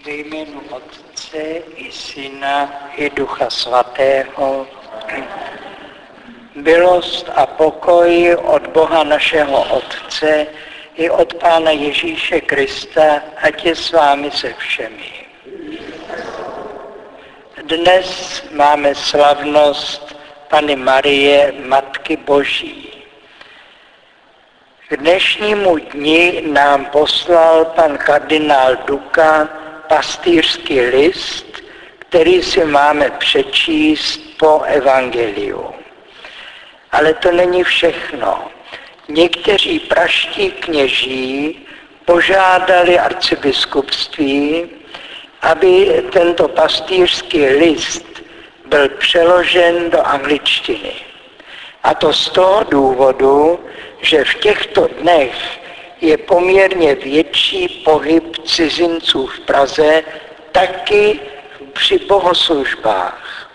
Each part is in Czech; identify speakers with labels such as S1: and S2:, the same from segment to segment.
S1: Ve jménu Otce i Syna i Ducha Svatého. Milost a pokoj od Boha našeho Otce i od Pána Ježíše Krista, ať je s vámi se všemi. Dnes máme slavnost Panny Marie, Matky Boží. K dnešnímu dni nám poslal pan kardinál Duka pastýřský list, který si máme přečíst po evangeliu. Ale to není všechno. Někteří pražští kněží požádali arcibiskupství, aby tento pastýřský list byl přeložen do angličtiny. A to z toho důvodu, že v těchto dnech je poměrně větší pohyb cizinců v Praze, taky při bohoslužbách.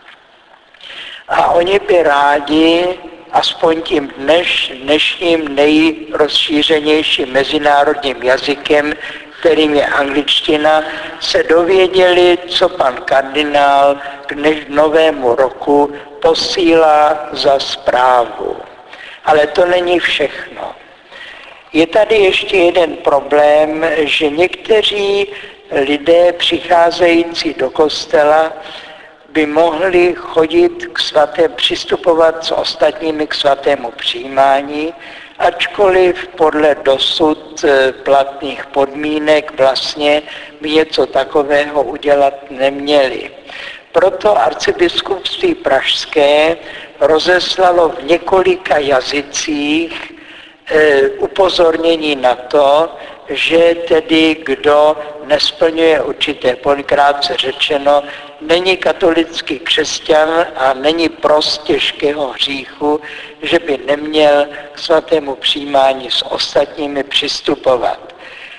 S1: A oni by rádi, aspoň tím dnešním nejrozšířenějším mezinárodním jazykem, kterým je angličtina, se dověděli, co pan kardinál k novému roku posílá za zprávu. Ale to není všechno. Je tady ještě jeden problém, že někteří lidé přicházející do kostela by mohli chodit přistupovat s ostatními k svatému přijímání, ačkoliv podle dosud platných podmínek vlastně by něco takového udělat neměli. Proto arcibiskupství pražské rozeslalo v několika jazycích upozornění na to, že tedy kdo nesplňuje určité, krátce řečeno, není katolický křesťan a není prost těžkého hříchu, že by neměl k svatému přijímání s ostatními přistupovat.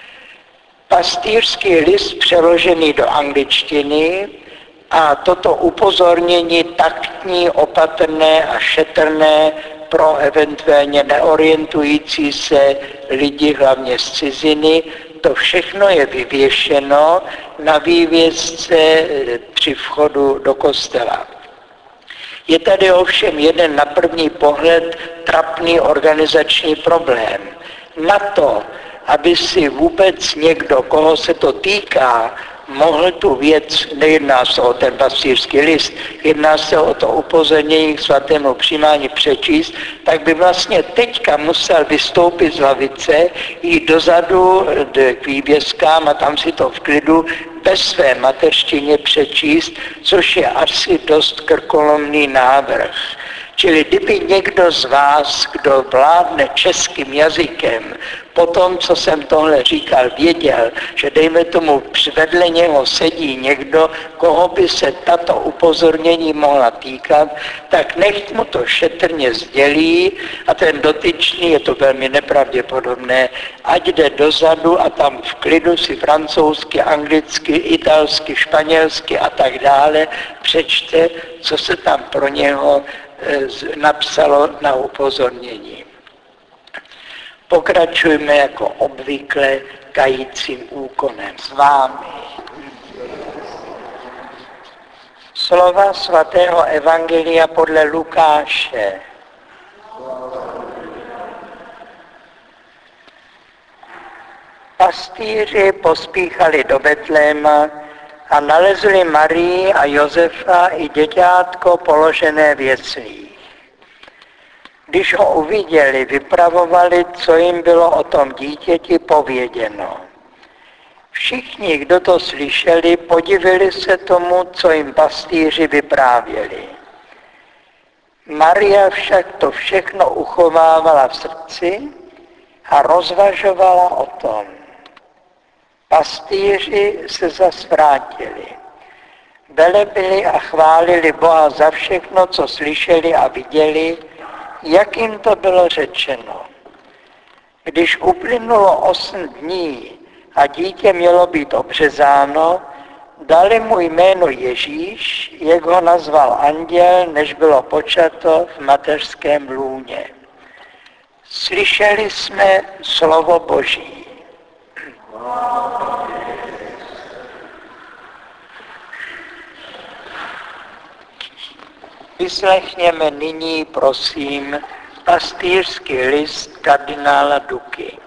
S1: Pastýřský list přeložený do angličtiny a toto upozornění taktní, opatrné a šetrné pro eventuálně neorientující se lidi, hlavně z ciziny, to všechno je vyvěšeno na vývězce při vchodu do kostela. Je tady ovšem jeden na první pohled trapný organizační problém. Na to, aby si vůbec někdo, koho se to týká, mohl tu věc, nejedná se o ten pastýřský list, jedná se o to upozornění k svatému přijímání přečíst, tak by vlastně teďka musel vystoupit z lavice, jít dozadu k vývězkám a tam si to v klidu bez své mateřštině přečíst, což je asi dost krkolomný návrh. Čili kdyby někdo z vás, kdo vládne českým jazykem, po tom, co jsem tohle říkal, věděl, že dejme tomu vedle něho sedí někdo, koho by se tato upozornění mohla týkat, tak nechť mu to šetrně sdělí a ten dotyčný, je to velmi nepravděpodobné, ať jde dozadu a tam v klidu si francouzsky, anglicky, italsky, španělsky a tak dále přečte, co se tam pro něho napsalo na upozornění. Pokračujme jako obvykle kajícím úkonem s vámi. Slova svatého evangelia podle Lukáše. Pastýři pospíchali do Betléma a nalezli Marii a Josefa i děťátko položené v jeslích. Když ho uviděli, vypravovali, co jim bylo o tom dítěti pověděno. Všichni, kdo to slyšeli, podivili se tomu, co jim pastýři vyprávěli. Maria však to všechno uchovávala v srdci a rozvažovala o tom. Pastýři se zas vrátili. Velebili a chválili Boha za všechno, co slyšeli a viděli, jak jim to bylo řečeno. Když uplynulo 8 dní a dítě mělo být obřezáno, dali mu jméno Ježíš, jak ho nazval anděl, než bylo počato v mateřském lůně. Slyšeli jsme slovo Boží. Vyslechněme nyní, prosím, pastýřský list kardinála Duky.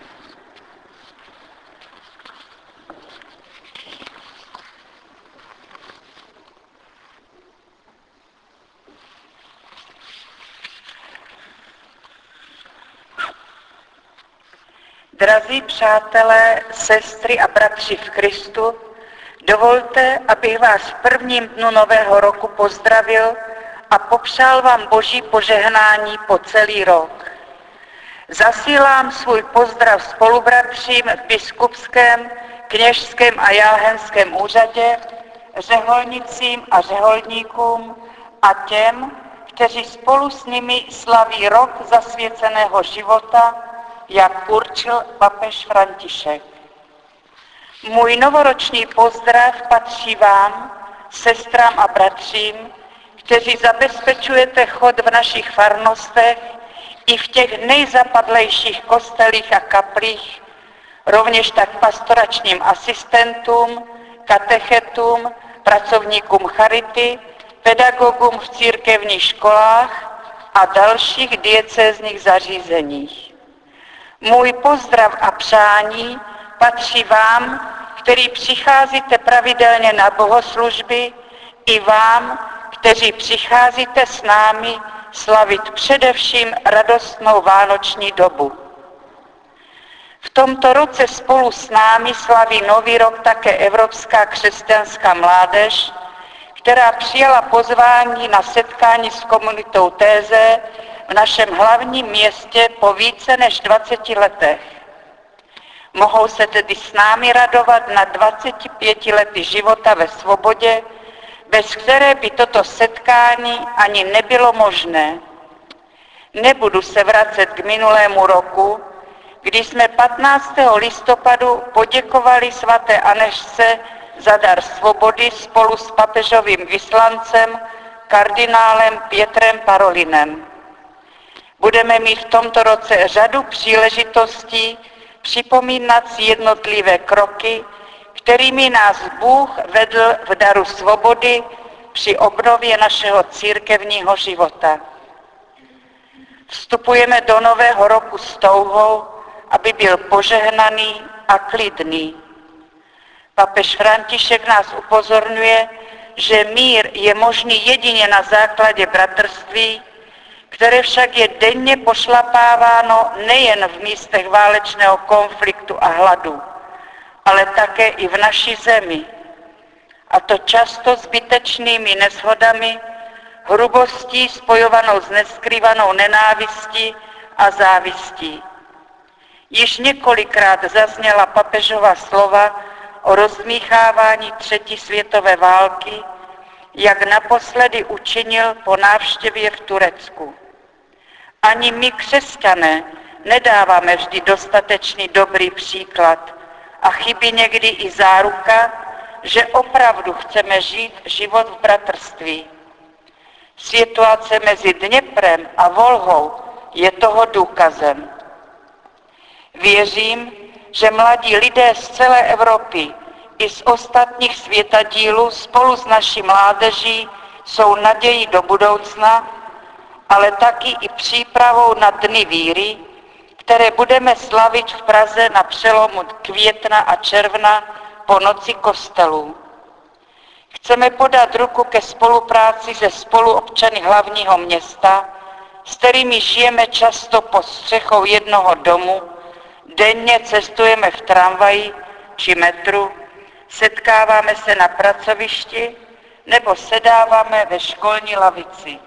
S2: Drazí přátelé, sestry a bratři v Kristu, dovolte, abych vás v prvním dnu nového roku pozdravil a popřál vám Boží požehnání po celý rok. Zasílám svůj pozdrav spolubratřím v biskupském, kněžském a jáhenském úřadě, řeholnicím a řeholníkům a těm, kteří spolu s nimi slaví rok zasvěceného života, jak určil papež František. Můj novoroční pozdrav patří vám, sestrám a bratřím, kteří zabezpečujete chod v našich farnostech i v těch nejzapadlejších kostelích a kaplích, rovněž tak pastoračním asistentům, katechetům, pracovníkům charity, pedagogům v církevních školách a dalších diecézních zařízeních. Můj pozdrav a přání patří vám, který přicházíte pravidelně na bohoslužby, i vám, kteří přicházíte s námi slavit především radostnou vánoční dobu. V tomto roce spolu s námi slaví nový rok také Evropská křesťanská mládež, která přijala pozvání na setkání s komunitou Téze v našem hlavním městě po více než 20 letech. Mohou se tedy s námi radovat na 25 lety života ve svobodě, bez které by toto setkání ani nebylo možné. Nebudu se vracet k minulému roku, kdy jsme 15. listopadu poděkovali svaté Anežce za dar svobody spolu s papežovým vyslancem, kardinálem Pietrem Parolinem. Budeme mít v tomto roce řadu příležitostí připomínat si jednotlivé kroky, kterými nás Bůh vedl v daru svobody při obnově našeho církevního života. Vstupujeme do nového roku s touhou, aby byl požehnaný a klidný. Papež František nás upozorňuje, že mír je možný jedině na základě bratrství, které však je denně pošlapáváno nejen v místech válečného konfliktu a hladu, ale také i v naší zemi. A to často zbytečnými neshodami, hrubostí spojovanou s neskrývanou nenávistí a závistí. Již několikrát zazněla papežova slova o rozdmýchávání třetí světové války, jak naposledy učinil po návštěvě v Turecku. Ani my, křesťané, nedáváme vždy dostatečný dobrý příklad a chybí někdy i záruka, že opravdu chceme žít život v bratrství. Situace mezi Dněprem a Volhou je toho důkazem. Věřím, že mladí lidé z celé Evropy i z ostatních světadílů spolu s naší mládeží jsou nadějí do budoucna, ale taky i přípravou na dny víry, které budeme slavit v Praze na přelomu května a června po noci kostelů. Chceme podat ruku ke spolupráci se spoluobčany hlavního města, s kterými žijeme často pod střechou jednoho domu, denně cestujeme v tramvaji či metru, setkáváme se na pracovišti nebo sedáváme ve školní lavici.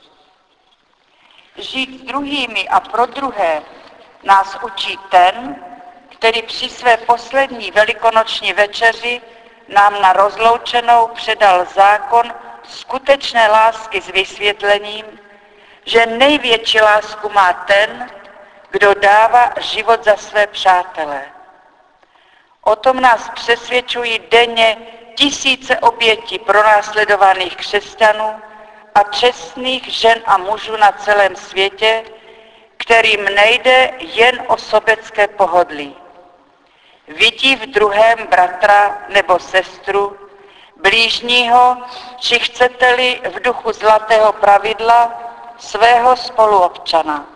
S2: Žít s druhými a pro druhé nás učí ten, který při své poslední velikonoční večeři nám na rozloučenou předal zákon skutečné lásky s vysvětlením, že největší lásku má ten, kdo dává život za své přátele. O tom nás přesvědčují denně tisíce obětí pronásledovaných křesťanů a čestných žen a mužů na celém světě, kterým nejde jen o sobecké pohodlí. Vidí v druhém bratra nebo sestru, blížního, či chcete-li v duchu zlatého pravidla svého spoluobčana.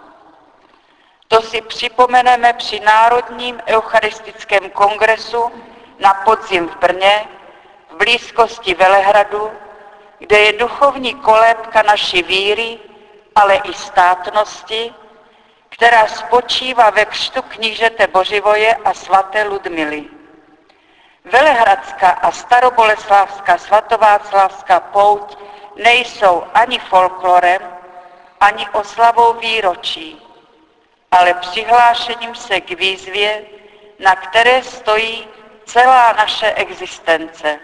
S2: To si připomeneme při Národním eucharistickém kongresu na podzim v Brně, v blízkosti Velehradu, kde je duchovní kolébka naší víry, ale i státnosti, která spočívá ve křtu knížete Boživoje a svaté Ludmily. Velehradská a staroboleslávská svatováclavská pouť nejsou ani folklorem, ani oslavou výročí, ale přihlášením se k výzvě, na které stojí celá naše existence.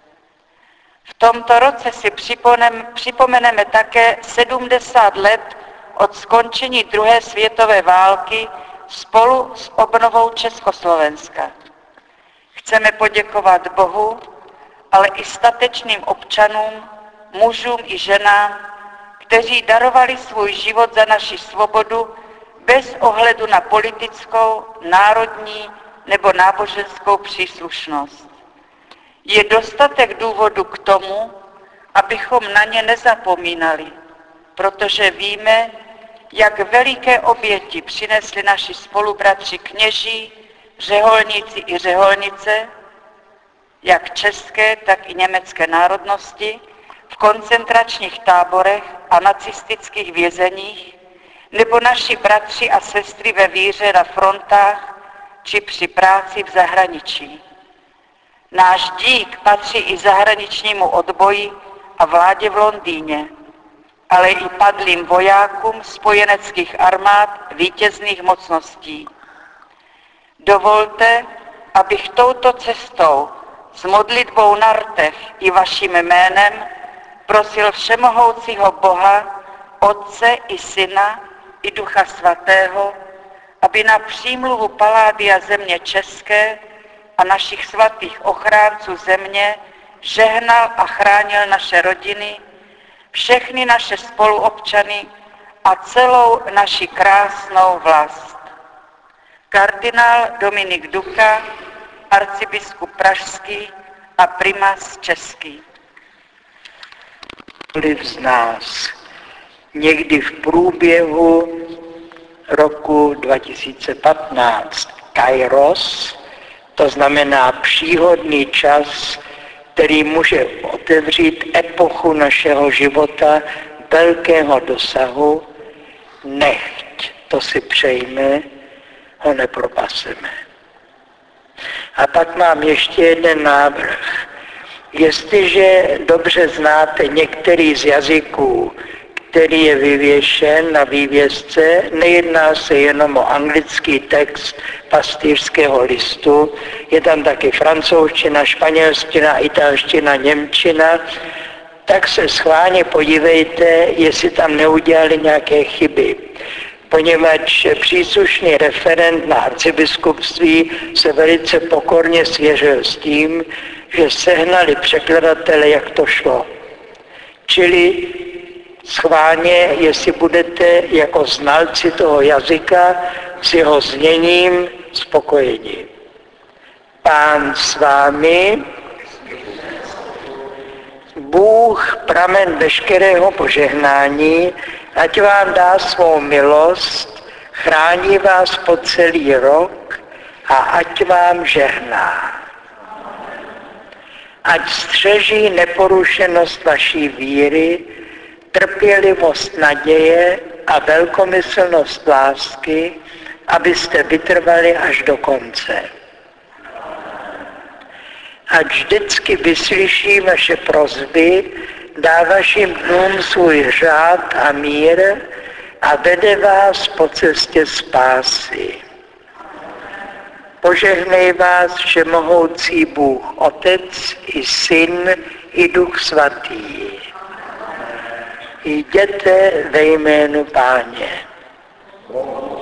S2: V tomto roce si připomeneme také 70 let od skončení druhé světové války spolu s obnovou Československa. Chceme poděkovat Bohu, ale i statečným občanům, mužům i ženám, kteří darovali svůj život za naši svobodu bez ohledu na politickou, národní nebo náboženskou příslušnost. Je dostatek důvodu k tomu, abychom na ně nezapomínali, protože víme, jak veliké oběti přinesli naši spolubratři kněží, řeholníci i řeholnice, jak české, tak i německé národnosti, v koncentračních táborech a nacistických vězeních, nebo naši bratři a sestry ve víře na frontách či při práci v zahraničí. Náš dík patří i zahraničnímu odboji a vládě v Londýně, ale i padlým vojákům spojeneckých armád vítězných mocností. Dovolte, abych touto cestou s modlitbou na rtech i vaším jménem prosil všemohoucího Boha, Otce i Syna i Ducha Svatého, aby na přímluvu Palladia země české a našich svatých ochránců země žehnal a chránil naše rodiny, všechny naše spoluobčany a celou naši krásnou vlast. Kardinál Dominik Duka, arcibiskup pražský a primas český.
S1: Z nás někdy v průběhu roku 2015 Kairos, to znamená příhodný čas, který může otevřít epochu našeho života velkého dosahu, nechť, to si přejme, ho nepropaseme. A pak mám ještě jeden návrh. Jestliže dobře znáte některý z jazyků, který je vyvěšen na vývěsce, nejedná se jenom o anglický text pastýřského listu, je tam taky francouzština, španělština, italština, němčina, tak se schválně podívejte, jestli tam neudělali nějaké chyby. Poněvadž příslušný referent na arcibiskupství se velice pokorně svěřil s tím, že sehnali překladatele, jak to šlo. Čili schválně, jestli budete jako znalci toho jazyka s jeho zněním spokojeni. Pán s vámi, Bůh, pramen veškerého požehnání, ať vám dá svou milost, chrání vás po celý rok a ať vám žehná. Ať střeží neporušenost vaší víry, trpělivost naděje a velkomyslnost lásky, abyste vytrvali až do konce. Ať vždycky vyslyší vaše prosby, dá vašim dnům svůj řád a mír a vede vás po cestě spásy. Požehnej vás všemohoucí Bůh, Otec i Syn i Duch Svatý. Jděte ve jménu Páně.